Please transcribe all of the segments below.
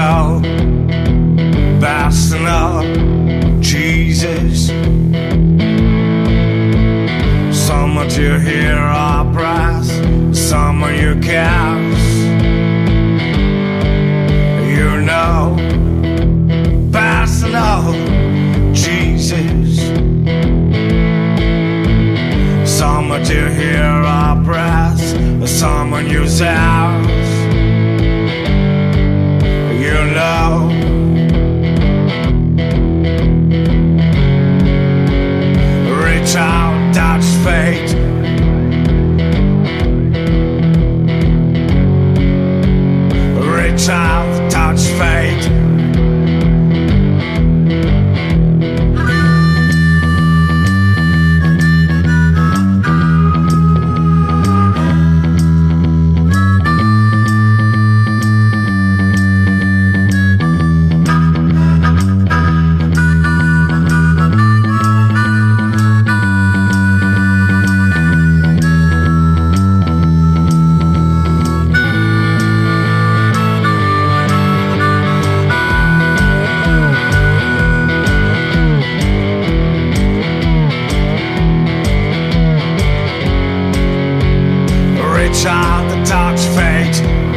know best enough, Jesus. Someone to hear our prayers, someone you cares. You know best enough, Jesus. Someone to hear our prayers, someone you serve. You know reach out, touch fate. Reach out, touch fate. Reach out to touch fate.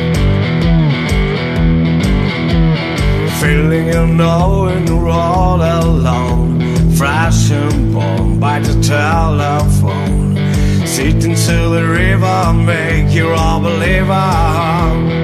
Feeling you know and you're all alone, fresh and born by the telephone. Sitting to the river, make you all believer.